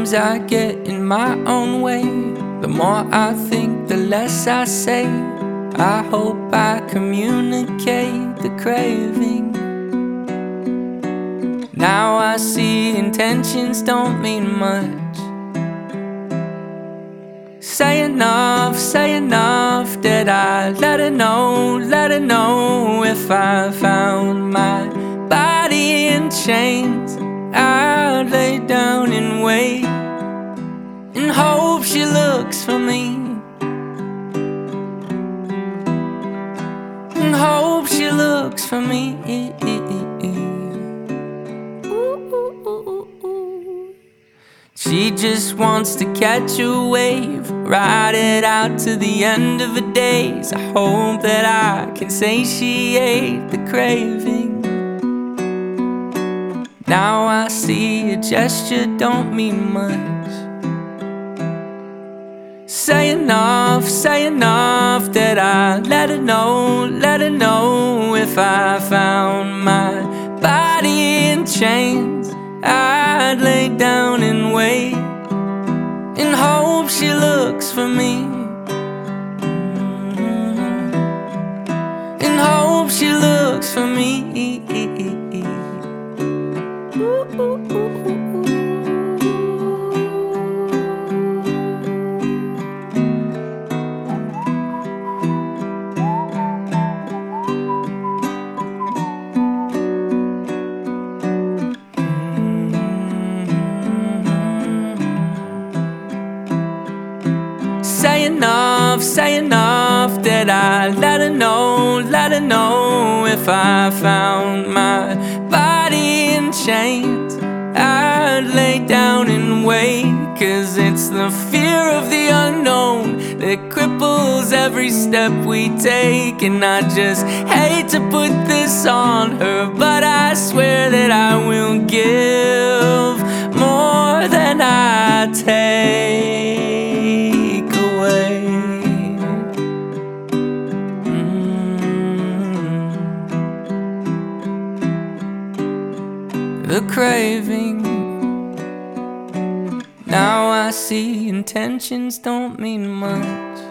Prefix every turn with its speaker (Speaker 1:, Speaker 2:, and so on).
Speaker 1: Sometimes I get in my own way. The more I think, the less I say. I hope I communicate the craving. Now I see intentions don't mean much. Say enough that I let her know if I found my body in chains, I'd lay down and wait and hope she looks for me, and hope she looks for me. She just wants to catch a wave, ride it out to the end of her days. I hope that I can say she ate the craving. Now I see a gesture don't mean much. Say enough that I let her know if I found my body in chains, I'd lay down and wait and hope she looks for me, and hope she looks for me. Say enough that I let her know if I found my body in chains, I'd lay down and wait. 'Cause it's the fear of the unknown that cripples every step we take. And I just hate to put this on her, but I swear that I will give more than I take away. The craving. Now I see intentions don't mean much.